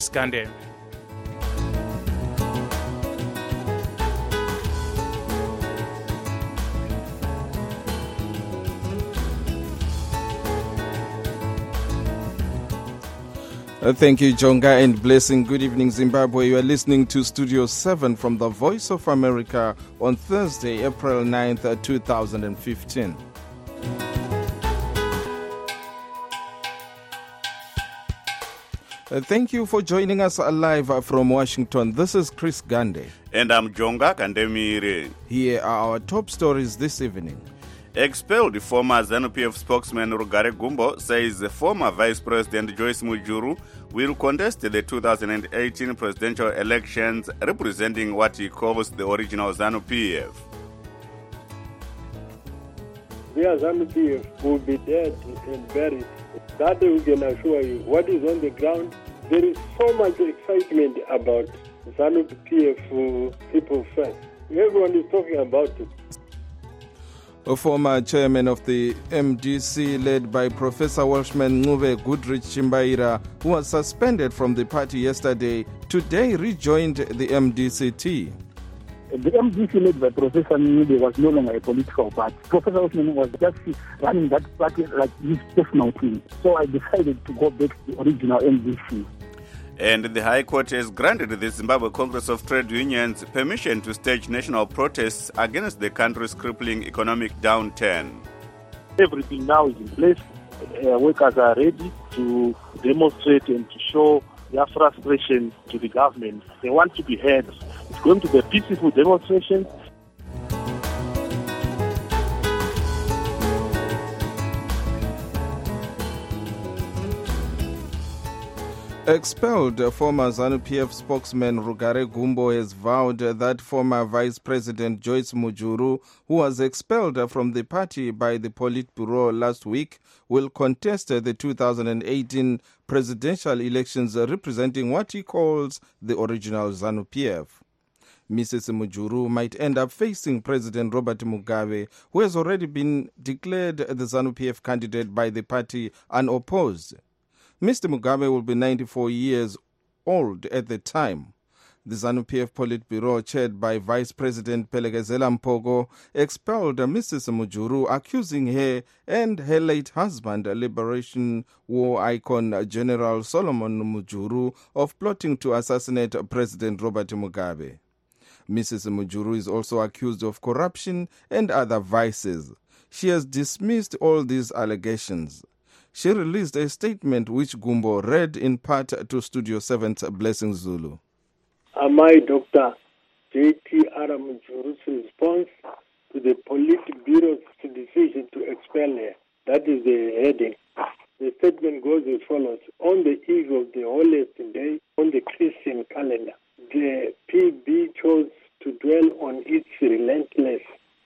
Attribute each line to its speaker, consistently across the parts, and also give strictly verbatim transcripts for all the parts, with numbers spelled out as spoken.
Speaker 1: Skande.
Speaker 2: Uh, thank you, Jonga, and blessing. Good evening, Zimbabwe. You are listening to Studio seven from the Voice of America on Thursday, April ninth, two thousand fifteen. Uh, thank you for joining us live from Washington. This is Chris Gande.
Speaker 3: And I'm Jonga Kandemire.
Speaker 2: Here are our top stories this evening.
Speaker 3: Expelled former ZANU-P F spokesman Rugare Gumbo says the former Vice President Joyce Mujuru will contest the two thousand eighteen presidential elections representing what he calls the original ZANU-P F.
Speaker 4: Their ZANU-P F will be dead and buried. That we can assure you. What is on the ground, there is so much excitement about ZANU-P F people first. Everyone is talking about it.
Speaker 2: A former chairman of the M D C, led by Professor Welshman Ncube Goodrich Chimbaira, who was suspended from the party yesterday, today rejoined the M D C T.
Speaker 5: The M D C led by Professor Ncube was no longer a political party. Professor Welshman was just running that party like his personal team. So I decided to go back to the original M D C.
Speaker 3: And the High Court has granted the Zimbabwe Congress of Trade Unions permission to stage national protests against the country's crippling economic downturn.
Speaker 6: Everything now is in place. Uh, workers are ready to demonstrate and to show their frustration to the government. They want to be heard. It's going to be a peaceful demonstration.
Speaker 2: Expelled former ZANU-P F spokesman Rugare Gumbo has vowed that former Vice President Joyce Mujuru, who was expelled from the party by the Politburo last week, will contest the two thousand eighteen presidential elections representing what he calls the original ZANU-P F. Missus Mujuru might end up facing President Robert Mugabe, who has already been declared the ZANU-P F candidate by the party unopposed. Mister Mugabe will be ninety-four years old at the time. The ZANU-P F Politburo, chaired by Vice President Pelekezela Mpogo, expelled Missus Mujuru, accusing her and her late husband, Liberation War icon General Solomon Mujuru, of plotting to assassinate President Robert Mugabe. Missus Mujuru is also accused of corruption and other vices. She has dismissed all these allegations. She released a statement which Gumbo read in part to Studio seven's Blessing Zulu.
Speaker 4: Am I Doctor J T Aram Mujuru's response to the Politburo's decision to expel her? That is the heading. The statement goes as follows. On the eve of the holiest day on the Christian calendar, the P B chose to dwell on its relentless,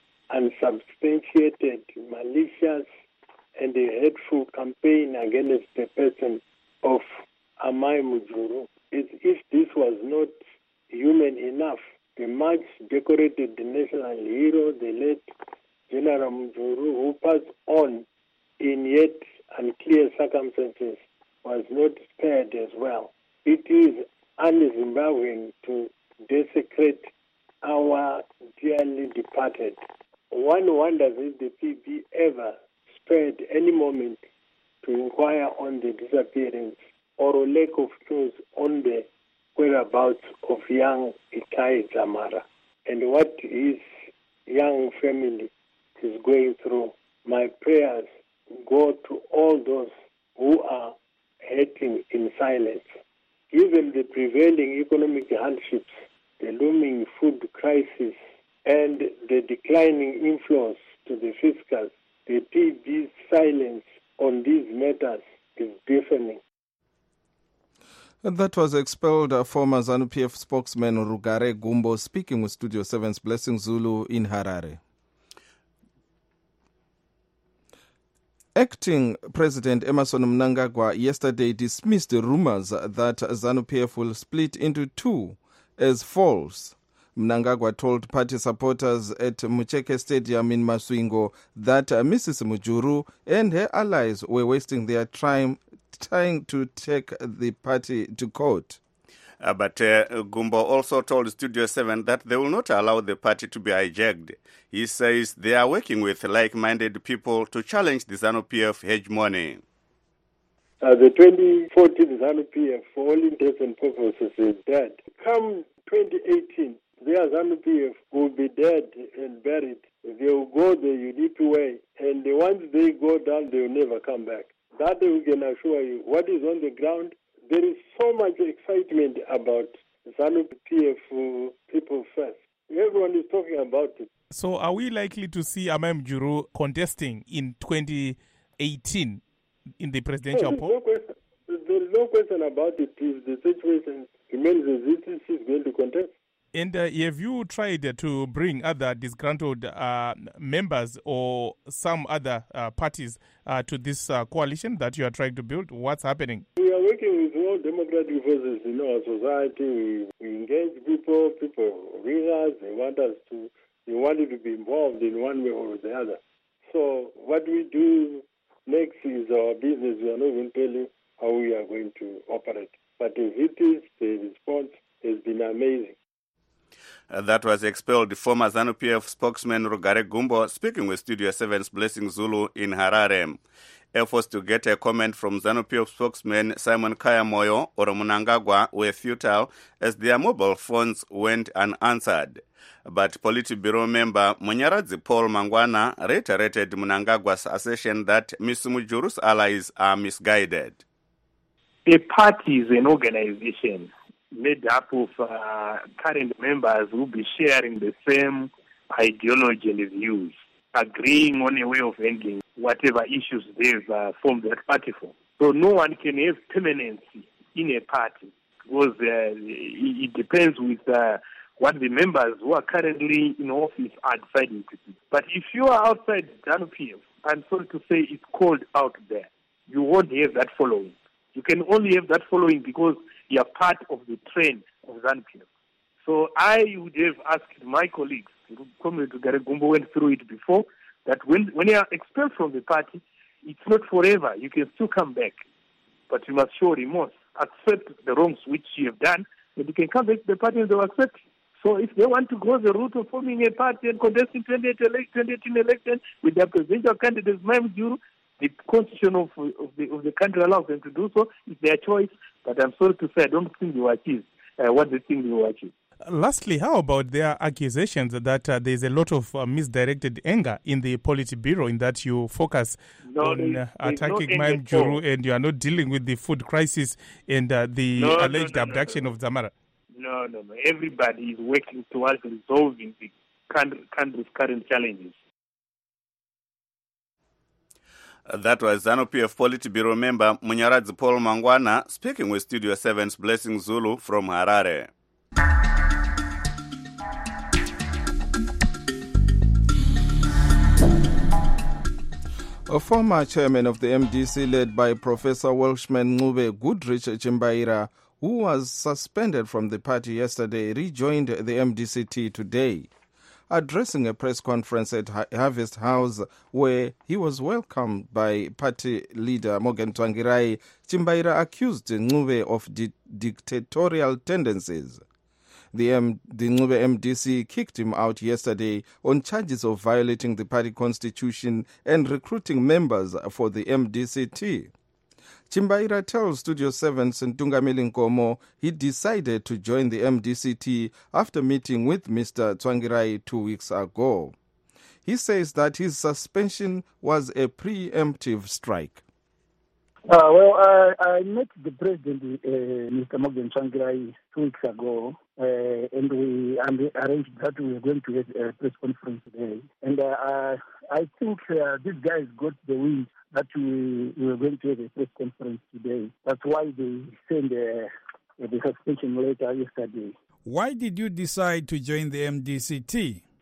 Speaker 4: unsubstantiated, malicious, and a hateful campaign against the person of Amai Mujuru. As if this was not human enough, the much decorated national hero, the late General Mujuru, who passed on in yet unclear circumstances, was not spared as well. It is un-Zimbabwean to desecrate our dearly departed. One wonders if the P B ever spared any moment to inquire on the disappearance or a lack of news on the whereabouts of young Itai Zamara and what his young family is going through. My prayers go to all those who are hurting in silence. Given the prevailing economic hardships, the looming food crisis, and the declining inflows to the fiscals, the P B's silence on these matters is deafening.
Speaker 2: That was expelled uh, former ZANU-P F spokesman Rugare Gumbo speaking with Studio seven's Blessing Zulu in Harare. Acting President Emmerson Mnangagwa yesterday dismissed the rumors that ZANU-P F will split into two as false. Mnangagwa told party supporters at Mucheke Stadium in Masvingo that uh, Missus Mujuru and her allies were wasting their time trying to take the party to court.
Speaker 3: Uh, but uh, Gumbo also told Studio seven that they will not allow the party to be hijacked. He says they are working with like-minded people to challenge the ZANU-P F hegemony.
Speaker 4: Uh, the twenty fourteen ZANU-P F, for all intents and purposes, is dead. Come twenty eighteen, their ZANU-P F will be dead and buried. They will go the U D P way, and once they go down, they will never come back. That we can assure you. What is on the ground, there is so much excitement about ZANU-P F uh, people first. Everyone is talking about it.
Speaker 1: So are we likely to see Amai Mujuru contesting in twenty eighteen in the presidential
Speaker 4: no,
Speaker 1: poll?
Speaker 4: No question. There's no question about it. If the situation remains as it is, he's going to contest.
Speaker 1: And uh, have you tried to bring other disgruntled uh, members or some other uh, parties uh, to this uh, coalition that you are trying to build? What's happening?
Speaker 4: We are working with all democratic forces in our society. We, we engage people. People ring us. They want us to. They want you to be involved in one way or the other. So what we do next is our business. We are not going to tell you how we are going to operate. But as it is, the response has been amazing.
Speaker 3: Uh, that was expelled former ZANU-P F spokesman Rugare Gumbo speaking with Studio seven's Blessing Zulu in Harare. Efforts to get a comment from ZANU-P F spokesman Simon Kayamoyo or Mnangagwa were futile as their mobile phones went unanswered. But Politburo member Munyaradzi Paul Mangwana reiterated Mnangagwa's assertion that Miz Mujuru's allies are misguided.
Speaker 6: A party is an organization made up of uh, current members who will be sharing the same ideology and views, agreeing on a way of handling whatever issues they've uh, formed that party for. So no one can have permanency in a party because uh, it, it depends with uh, what the members who are currently in office are deciding to do. But if you are outside ZANU-P F, I'm sorry to say it's called out there. You won't have that following. You can only have that following because you are part of the trend of ZANU-P F. So I would have asked my colleagues, Comrade Rugare Gumbo went through it before, that when, when you are expelled from the party, it's not forever. You can still come back. But you must show remorse, accept the wrongs which you have done, and you can come back to the party and they will accept. So if they want to go the route of forming a party and contesting twenty eighteen election with their presidential candidates, Amai Mujuru, the constitution of, of, the, of the country allows them to do so. It's their choice. But I'm sorry to say, I don't think they will achieve uh, what they think they will achieve.
Speaker 1: Lastly, how about their accusations that uh, there's a lot of uh, misdirected anger in the Politburo in that you focus
Speaker 6: no,
Speaker 1: on
Speaker 6: there's,
Speaker 1: uh,
Speaker 6: there's
Speaker 1: attacking
Speaker 6: no
Speaker 1: Amai Mujuru and you are not dealing with the food crisis and uh, the
Speaker 6: no,
Speaker 1: alleged
Speaker 6: no, no,
Speaker 1: abduction
Speaker 6: no, no.
Speaker 1: of Zamara?
Speaker 6: No, no, no. Everybody is working towards resolving the country's current challenges.
Speaker 3: That was ZANU-P F Politburo member Munyaradzi Paul Mangwana speaking with Studio seven's Blessing Zulu from Harare.
Speaker 2: A former chairman of the M D C led by Professor Welshman Ncube Goodrich Chimbaira, who was suspended from the party yesterday, rejoined the M D C T today. Addressing a press conference at Harvest House where he was welcomed by party leader Morgan Tsvangirai, Chimbaira accused Ncube of di- dictatorial tendencies. The, M- the Ncube M D C kicked him out yesterday on charges of violating the party constitution and recruiting members for the M D C T. Chimbaira tells Studio seven's Ntungamili Nkomo he decided to join the M D C T after meeting with Mister Tsvangirai two weeks ago. He says that his suspension was a preemptive strike.
Speaker 5: Uh, well, uh, I met the president, uh, Mister Morgan Tsvangirai, two weeks ago, uh, and we and arranged that we were going to have a press conference today. And uh, I think uh, these guys got the wind that we, we were going to have a press conference today. That's why they sent uh, the suspension letter yesterday.
Speaker 7: Why did you decide to join the M D C T?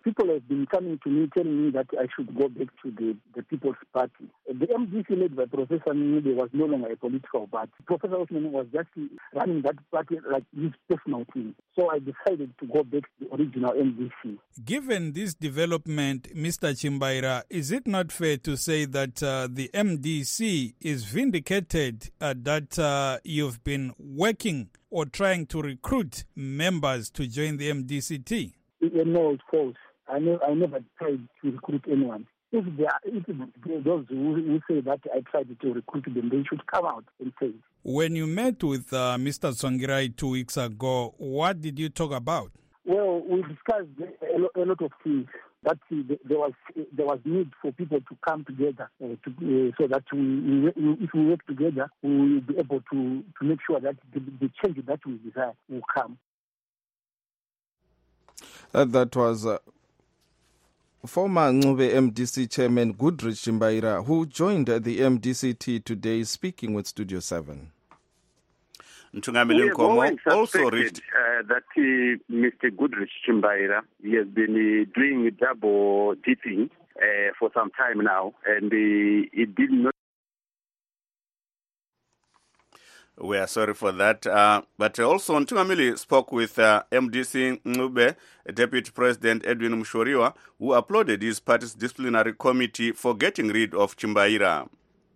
Speaker 5: people have been coming to me telling me that I should go back to the, the People's Party. The M D C led by Professor Mngube was no longer a political party. Professor Osman was just running that party like his personal thing. So I decided to go back to the original M D C.
Speaker 7: Given this development, Mister Chimbaira, is it not fair to say that uh, the M D C is vindicated uh, that uh, you've been working or trying to recruit members to join the M D C T?
Speaker 5: No, it's false. I, ne- I never tried to recruit anyone. If, they are, if those who, who say that I tried to recruit them, they should come out and say it.
Speaker 7: When you met with uh, Mister Tsvangirai two weeks ago, what did you talk about?
Speaker 5: Well, we discussed a, lo- a lot of things. That uh, there was there was need for people to come together uh, to, uh, so that we, we, if we work together, we will be able to, to make sure that the, the change that we desire will come.
Speaker 2: Uh, that was uh, former Ncube M D C chairman Goodrich Chimbaira, who joined the M D C T today, speaking with Studio seven.
Speaker 3: Ntungamili Nkomo also reached
Speaker 8: uh, that uh, Mister Goodrich Chimbaira, he has been uh, doing double dipping uh, for some time now, and uh, it did not.
Speaker 3: We are sorry for that. Uh, but also, Ntungamili spoke with uh, M D C Ncube, Deputy President Edwin Mushoriwa, who applauded his party's disciplinary committee for getting rid of Chimbaira.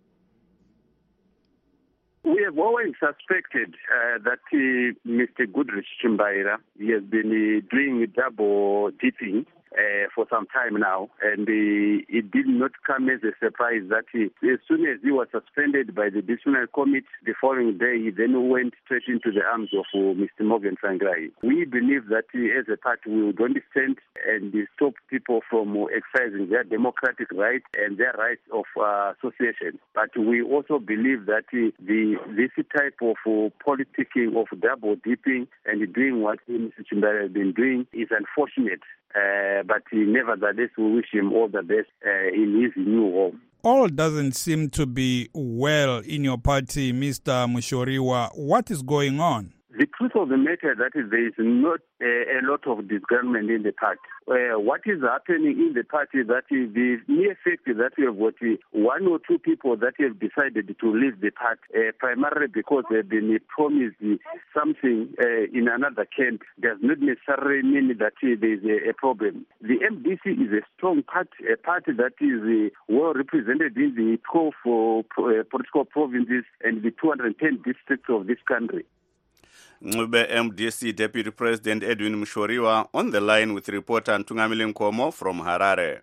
Speaker 8: We have always suspected uh, that uh, Mister Goodrich Chimbaira, he has been uh, doing double dipping uh, for some time now, and uh, it did not come as a surprise that he, as soon as he was suspended by the disciplinary committee, the following day he then went straight into the arms of uh, Mister Morgan Tsvangirai. We believe that uh, as a party we would only stand and uh, stop people from uh, exercising their democratic rights and their rights of uh, association. But we also believe that uh, the this type of uh, politicking, of double dipping and doing what Mister Chimbaira has been doing is unfortunate. Uh, but uh, nevertheless, we wish him all the best uh, in his new home.
Speaker 7: All doesn't seem to be well in your party, Mister Mushoriwa. What is going on?
Speaker 8: The truth of the matter that is there is not uh, a lot of disagreement in the party. Uh, what is happening in the party that is the mere fact that we have got uh, one or two people that have decided to leave the party, uh, primarily because they've been uh, promised uh, something uh, in another camp, does not necessarily mean that uh, there is a, a problem. The M D C is a strong party, a party that is uh, well represented in the twelve uh, political provinces and the two hundred ten districts of this country.
Speaker 3: Ncube M D C Deputy President Edwin Mushoriwa on the line with reporter Ntungamili Nkomo from Harare.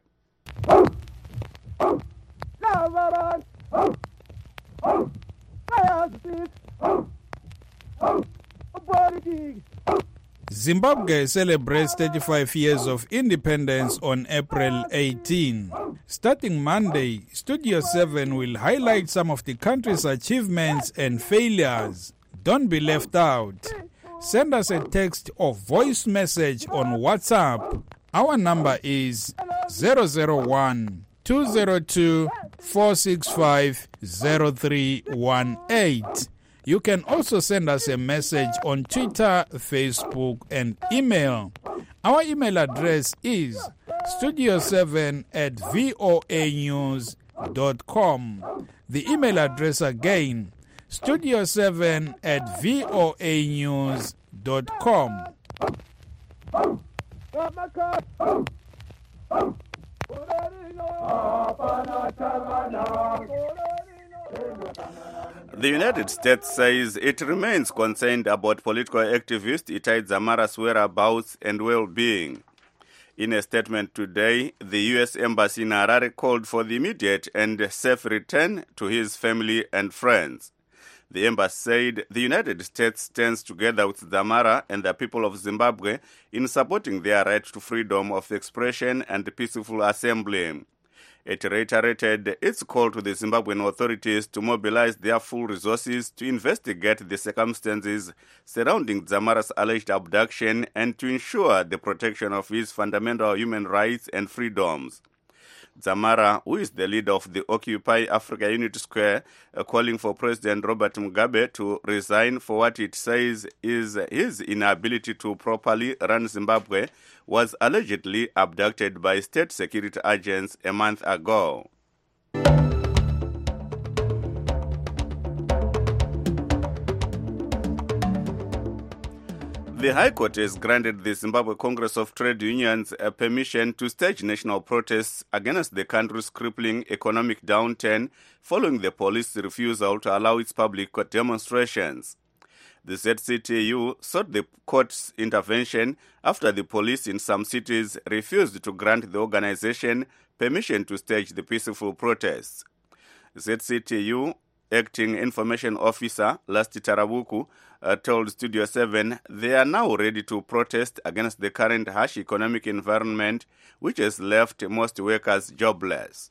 Speaker 7: Zimbabwe celebrates thirty-five years of independence on April eighteenth. Starting Monday, Studio seven will highlight some of the country's achievements and failures. Don't be left out. Send us a text or voice message on WhatsApp. Our number is zero zero one, two zero two, four six five, zero three one eight. You can also send us a message on Twitter, Facebook, and email. Our email address is studio seven at voa news dot com. The email address again, studio seven at voa news dot com.
Speaker 3: The United States says it remains concerned about political activist Itai Dzamara's whereabouts and well-being. In a statement today, the U S Embassy in Harare called for the immediate and safe return to his family and friends. The embassy said the United States stands together with Dzamara and the people of Zimbabwe in supporting their right to freedom of expression and peaceful assembly. It reiterated its call to the Zimbabwean authorities to mobilize their full resources to investigate the circumstances surrounding Dzamara's alleged abduction and to ensure the protection of his fundamental human rights and freedoms. Dzamara, who is the leader of the Occupy Africa Unity Square, uh, calling for President Robert Mugabe to resign for what it says is his inability to properly run Zimbabwe, was allegedly abducted by state security agents a month ago. The High Court has granted the Zimbabwe Congress of Trade Unions a permission to stage national protests against the country's crippling economic downturn following the police's refusal to allow its public demonstrations. The Z C T U sought the court's intervention after the police in some cities refused to grant the organization permission to stage the peaceful protests. Z C T U Acting Information Officer Lasti Tarabuku uh, told Studio seven they are now ready to protest against the current harsh economic environment which has left most workers jobless.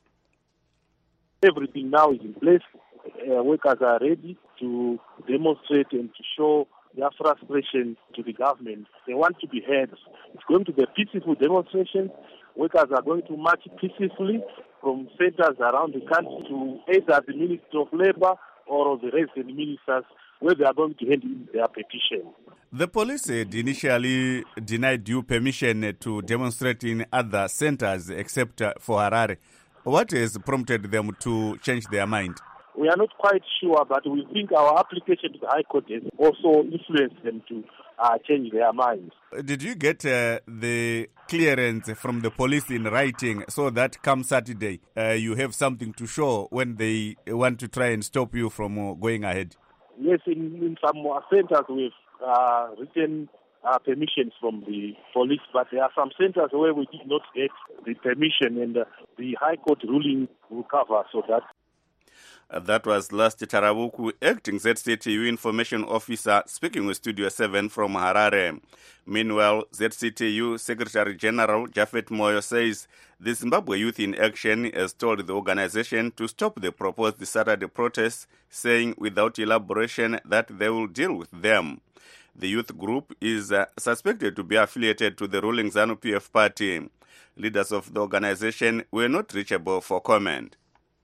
Speaker 6: Everything now is in place. Uh, workers are ready to demonstrate and to show their frustration to the government. They want to be heard. It's going to be a peaceful demonstration. Workers are going to march peacefully from centers around the country to either the Ministry of Labour or the resident ministers, where they are going to hand in their petition.
Speaker 3: The police had initially denied you permission to demonstrate in other centers except for Harare. What has prompted them to change their mind?
Speaker 6: We are not quite sure, but we think our application to the High Court has also influenced them to uh, change their minds.
Speaker 3: Did you get uh, the clearance from the police in writing so that come Saturday uh, you have something to show when they want to try and stop you from uh, going ahead?
Speaker 6: Yes, in, in some centers we've uh, written uh, permissions from the police, but there are some centers where we did not get the permission, and uh, the High Court ruling will cover so that.
Speaker 3: Uh, that was Lasti Tarabuku, Acting Z C T U Information Officer, speaking with Studio seven from Harare. Meanwhile, Z C T U Secretary General Japhet Moyo says the Zimbabwe Youth in Action has told the organization to stop the proposed Saturday protests, saying without elaboration that they will deal with them. The youth group is uh, suspected to be affiliated to the ruling ZANU P F party. Leaders of the organization were not reachable for comment.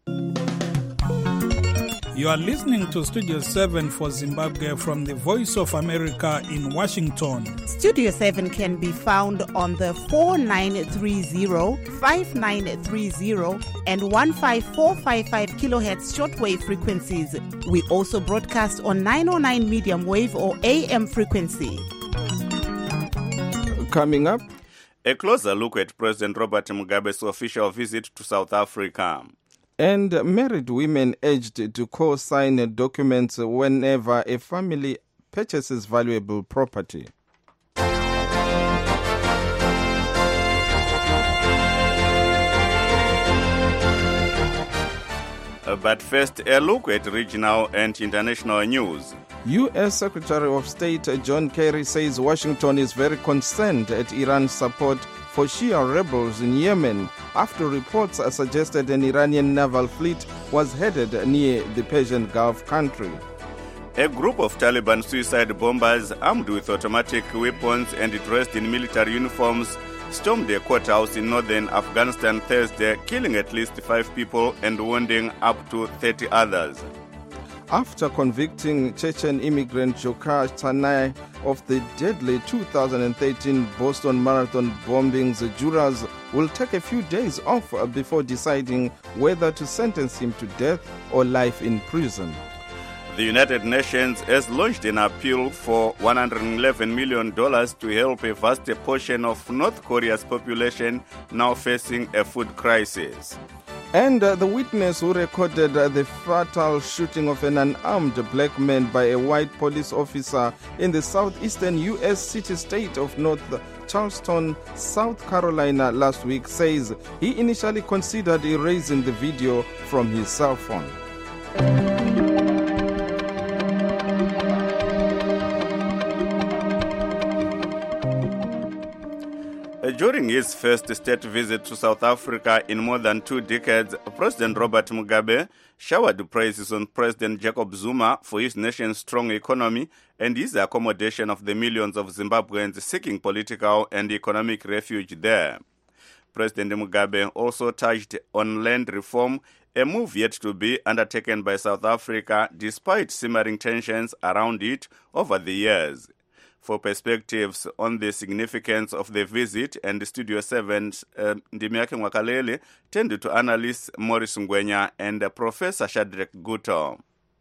Speaker 7: You are listening to Studio seven for Zimbabwe from the Voice of America in Washington.
Speaker 9: Studio seven can be found on the four nine three zero, five nine three zero and one five four five five kilohertz shortwave frequencies. We also broadcast on nine oh nine medium wave or A M frequency.
Speaker 2: Coming up,
Speaker 3: a closer look at President Robert Mugabe's official visit to South Africa.
Speaker 2: And married women urged to co-sign documents whenever a family purchases valuable property.
Speaker 3: But first, a look at regional and international news.
Speaker 2: U S Secretary of State John Kerry says Washington is very concerned at Iran's support for Shia rebels in Yemen after reports suggested an Iranian naval fleet was headed near the Persian Gulf country.
Speaker 3: A group of Taliban suicide bombers armed with automatic weapons and dressed in military uniforms stormed a courthouse in northern Afghanistan Thursday, killing at least five people and wounding up to thirty others.
Speaker 2: After convicting Chechen immigrant Dzhokhar Tsarnaev of the deadly two thousand thirteen Boston Marathon bombings, jurors will take a few days off before deciding whether to sentence him to death or life in prison.
Speaker 3: The United Nations has launched an appeal for one hundred eleven million dollars to help a vast portion of North Korea's population now facing a food crisis.
Speaker 2: And uh, the witness who recorded uh, the fatal shooting of an unarmed black man by a white police officer in the southeastern U S city-state of North Charleston, South Carolina last week says he initially considered erasing the video from his cell phone.
Speaker 3: During his first state visit to South Africa in more than two decades, President Robert Mugabe showered praises on President Jacob Zuma for his nation's strong economy and his accommodation of the millions of Zimbabweans seeking political and economic refuge there. President Mugabe also touched on land reform, a move yet to be undertaken by South Africa despite simmering tensions around it over the years. For perspectives on the significance of the visit and Studio seven's uh, Ndimiake Mwakalele tended to analysts Maurice Ngwenya and uh, Professor Shadrack Guto.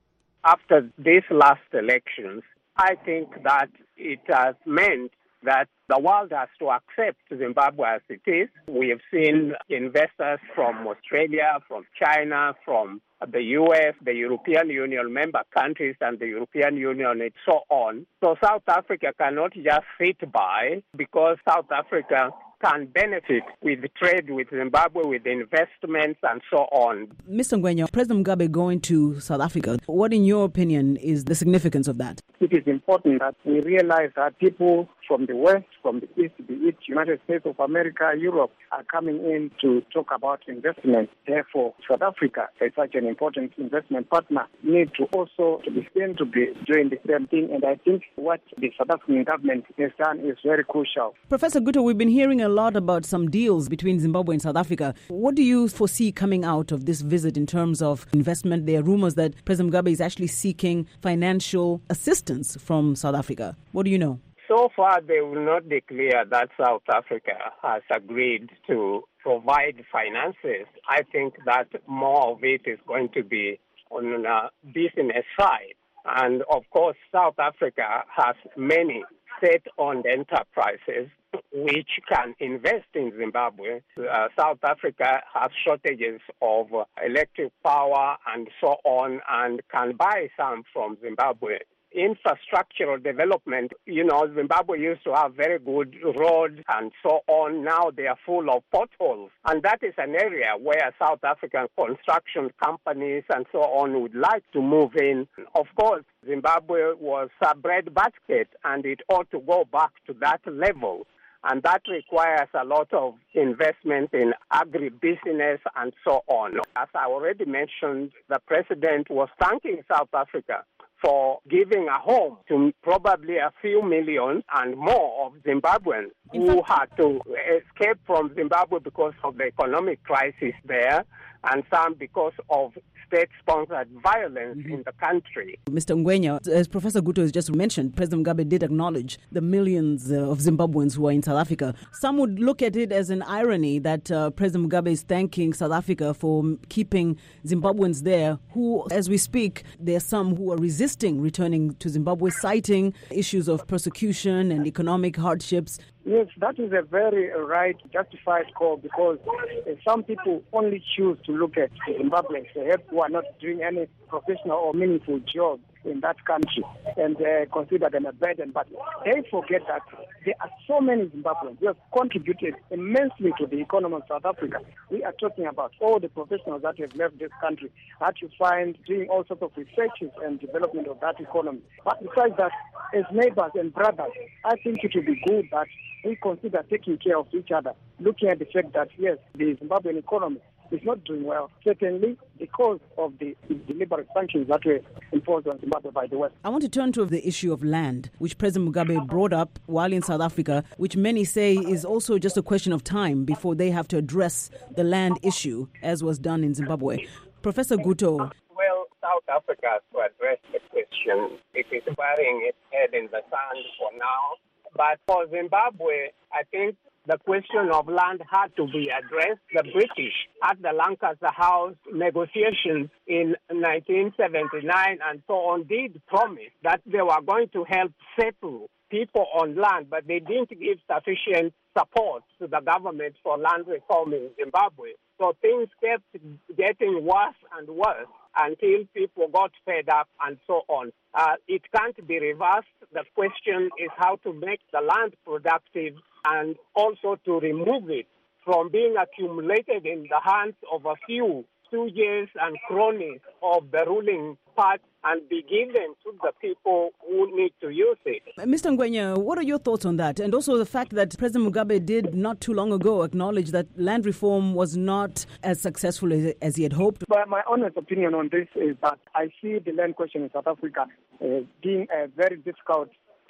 Speaker 10: After these last elections, I think that it has meant that the world has to accept Zimbabwe as it is. We have seen investors from Australia, from China, from the U S, the European Union member countries, and the European Union and so on. So South Africa cannot just sit by, because South Africa can benefit with trade with Zimbabwe, with investments and so on.
Speaker 11: Mister Ngwenya, President Mugabe going to South Africa, what in your opinion is the significance of that?
Speaker 5: It is important that we realize that people from the West, from the East, be it United States of America, Europe, are coming in to talk about investment. Therefore, South Africa, as such an important investment partner, need to also be seen to be doing the same thing. And I think what the South African government has done is very crucial.
Speaker 11: Professor Guto, we've been hearing a lot about some deals between Zimbabwe and South Africa. What do you foresee coming out of this visit in terms of investment? There are rumors that President Mugabe is actually seeking financial assistance from South Africa. What do you know?
Speaker 10: So far, they will not declare that South Africa has agreed to provide finances. I think that more of it is going to be on the business side. And of course, South Africa has many state-owned enterprises which can invest in Zimbabwe. Uh, South Africa has shortages of electric power and so on, and can buy some from Zimbabwe. Infrastructural development, you know, Zimbabwe used to have very good roads and so on. Now they are full of potholes. And that is an area where South African construction companies and so on would like to move in. Of course, Zimbabwe was a breadbasket, and it ought to go back to that level. And that requires a lot of investment in agribusiness and so on. As I already mentioned, the president was thanking South Africa for giving a home to probably a few million and more of Zimbabweans who had to escape from Zimbabwe because of the economic crisis there, and some because of state-sponsored violence mm-hmm. in the country.
Speaker 11: Mister Ngwenya, as Professor Guto has just mentioned, President Mugabe did acknowledge the millions uh, of Zimbabweans who are in South Africa. Some would look at it as an irony that uh, President Mugabe is thanking South Africa for keeping Zimbabweans there, who, as we speak, there are some who are resisting returning to Zimbabwe, citing issues of persecution and economic hardships.
Speaker 5: Yes, that is a very right, justified call, because uh, some people only choose to look at Zimbabweans who are not doing any professional or meaningful job in that country and uh, consider them a burden. But they forget that there are so many Zimbabweans who have contributed immensely to the economy of South Africa. We are talking about all the professionals that have left this country that you find doing all sorts of researches and development of that economy. But besides that, as neighbors and brothers, I think it would be good that we consider taking care of each other, looking at the fact that, yes, the Zimbabwean economy is not doing well, certainly because of the deliberate sanctions that were imposed on Zimbabwe by the West.
Speaker 11: I want to turn to the issue of land, which President Mugabe brought up while in South Africa, which many say is also just a question of time before they have to address the land issue, as was done in Zimbabwe. Professor Guto.
Speaker 10: Well, South Africa has to address the question. It is burying its head in the sand for now. But for Zimbabwe, I think the question of land had to be addressed. The British at the Lancaster House negotiations in nineteen seventy-nine and so on did promise that they were going to help settle people on land, but they didn't give sufficient support to the government for land reform in Zimbabwe. So things kept getting worse and worse until people got fed up and so on. Uh, it can't be reversed. The question is how to make the land productive and also to remove it from being accumulated in the hands of a few stooges and cronies of the ruling party and be given to the people who need to use it.
Speaker 11: Mister Ngwenya, what are your thoughts on that? And also the fact that President Mugabe did not too long ago acknowledge that land reform was not as successful as, as he had hoped.
Speaker 5: But my honest opinion on this is that I see the land question in South Africa uh, being uh, very difficult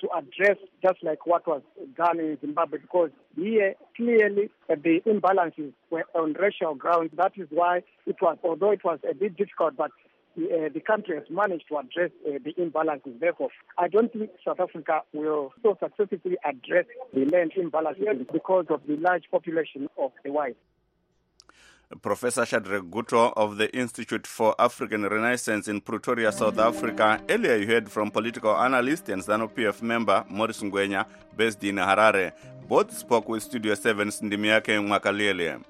Speaker 5: to address just like what was done in Zimbabwe, because here clearly uh, the imbalances were on racial grounds. That is why it was, although it was a bit difficult, but the, uh, the country has managed to address uh, the imbalances. Therefore, I don't think South Africa will so successfully address the land imbalances because of the large population of the whites.
Speaker 3: Professor Shadrack Guto of the Institute for African Renaissance in Pretoria, South Africa. Earlier you heard from political analyst and ZANU-P F member Maurice Ngwenya, based in Harare. Both spoke with Studio seven's Ndimiake Mwakalele.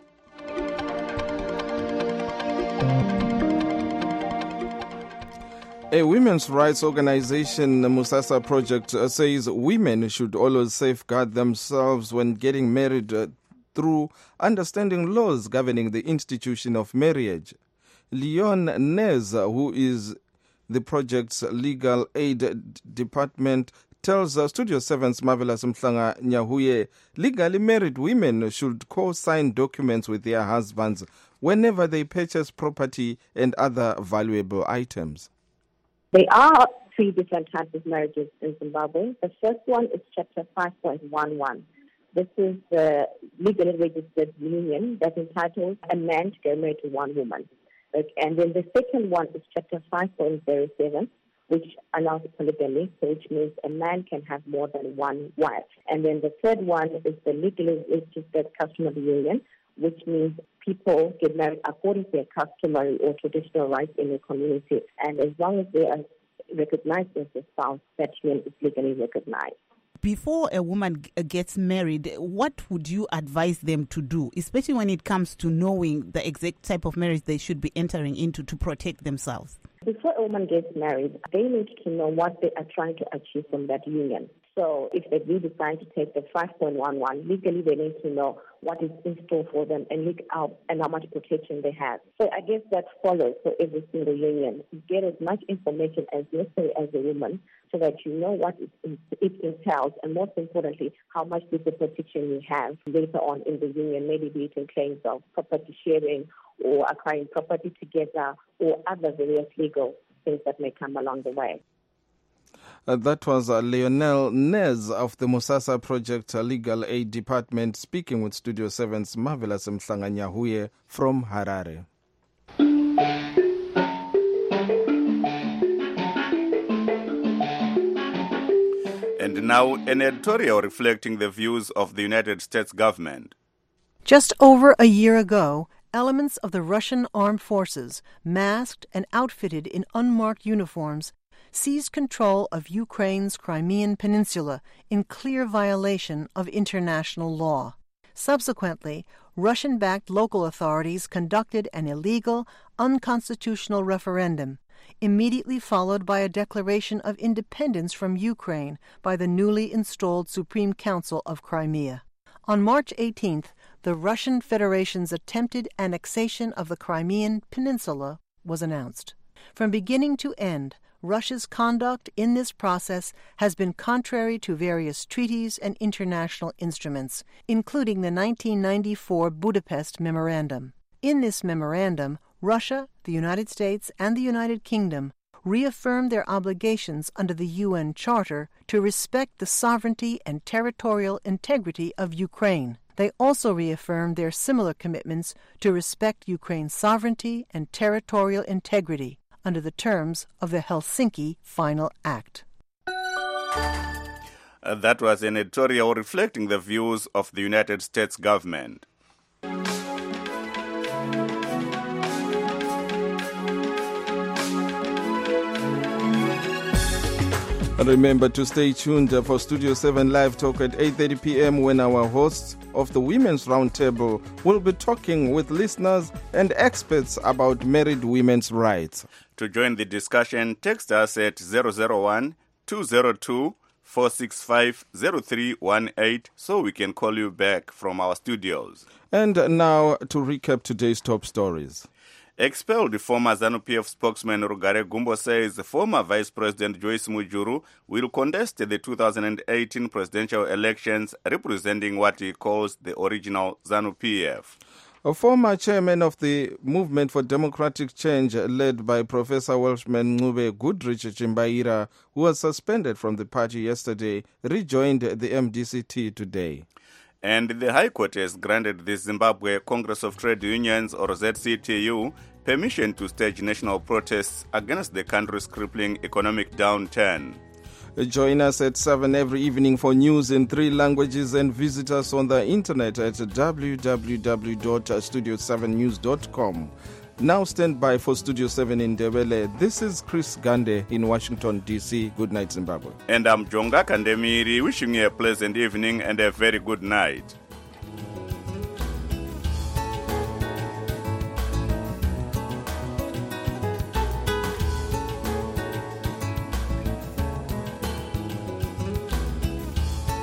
Speaker 2: A women's rights organization, Musasa Project, uh, says women should always safeguard themselves when getting married uh, through understanding laws governing the institution of marriage. Leon Nez, who is the project's legal aid d- department, tells uh, Studio seven's Marvelous Mhlanga Nyahuye legally married women should co-sign documents with their husbands whenever they purchase property and other valuable items.
Speaker 12: There are three different types of marriages in Zimbabwe. The first one is Chapter five point one one. This is the legally registered union that entitles a man to get married to one woman. Okay. And then the second one is Chapter five point oh seven, which allows polygamy, so which means a man can have more than one wife. And then the third one is the legally registered customary union, which means people get married according to their customary or traditional rights in the community. And as long as they are recognized as a spouse, that union is legally recognized.
Speaker 9: Before a woman g- gets married, what would you advise them to do, especially when it comes to knowing the exact type of marriage they should be entering into to protect themselves?
Speaker 12: Before a woman gets married, they need to know what they are trying to achieve from that union. So if they do decide to take the five point one one, legally they need to know what is in store for them and look out and how much protection they have. So I guess that follows for every single union. You get as much information as necessary as a woman so that you know what it, it entails, and most importantly, how much legal protection you have later on in the union, maybe be it in claims of property sharing or acquiring property together or other various legal things that may come along the way.
Speaker 2: Uh, that was uh, Leonel Nez of the Musasa Project uh, Legal Aid Department speaking with Studio seven's Marvelous Mhlanga Nyahuye from Harare.
Speaker 3: And now an editorial reflecting the views of the United States government.
Speaker 13: Just over a year ago, elements of the Russian armed forces, masked and outfitted in unmarked uniforms, seized control of Ukraine's Crimean Peninsula in clear violation of international law. Subsequently, Russian-backed local authorities conducted an illegal, unconstitutional referendum, immediately followed by a declaration of independence from Ukraine by the newly installed Supreme Council of Crimea. On March eighteenth, the Russian Federation's attempted annexation of the Crimean Peninsula was announced. From beginning to end, Russia's conduct in this process has been contrary to various treaties and international instruments, including the nineteen ninety-four Budapest Memorandum. In this memorandum, Russia, the United States, and the United Kingdom reaffirmed their obligations under the U N Charter to respect the sovereignty and territorial integrity of Ukraine. They also reaffirmed their similar commitments to respect Ukraine's sovereignty and territorial integrity under the terms of the Helsinki Final Act.
Speaker 3: Uh, that was an editorial reflecting the views of the United States government.
Speaker 2: Remember to stay tuned for Studio seven Live Talk at eight thirty p.m. when our hosts of the Women's Roundtable will be talking with listeners and experts about married women's rights.
Speaker 3: To join the discussion, text us at zero zero one, two zero two, four six five, zero three one eight so we can call you back from our studios.
Speaker 2: And now to recap today's top stories.
Speaker 3: Expelled former ZANU-P F spokesman Rugare Gumbo says former Vice President Joyce Mujuru will contest the two thousand eighteen presidential elections representing what he calls the original ZANU-P F.
Speaker 2: A former chairman of the Movement for Democratic Change, led by Professor Welshman Ncube Goodrich Chimbaira, who was suspended from the party yesterday, rejoined the M D C T today.
Speaker 3: And the High Court has granted the Zimbabwe Congress of Trade Unions, or Z C T U, permission to stage national protests against the country's crippling economic downturn.
Speaker 2: Join us at seven every evening for news in three languages and visit us on the internet at w w w dot studio seven news dot com. Now stand by for Studio seven in Ndebele. This is Chris Gande in Washington, D C. Good night, Zimbabwe.
Speaker 3: And I'm Jonga Kandemiri, wishing you a pleasant evening and a very good night.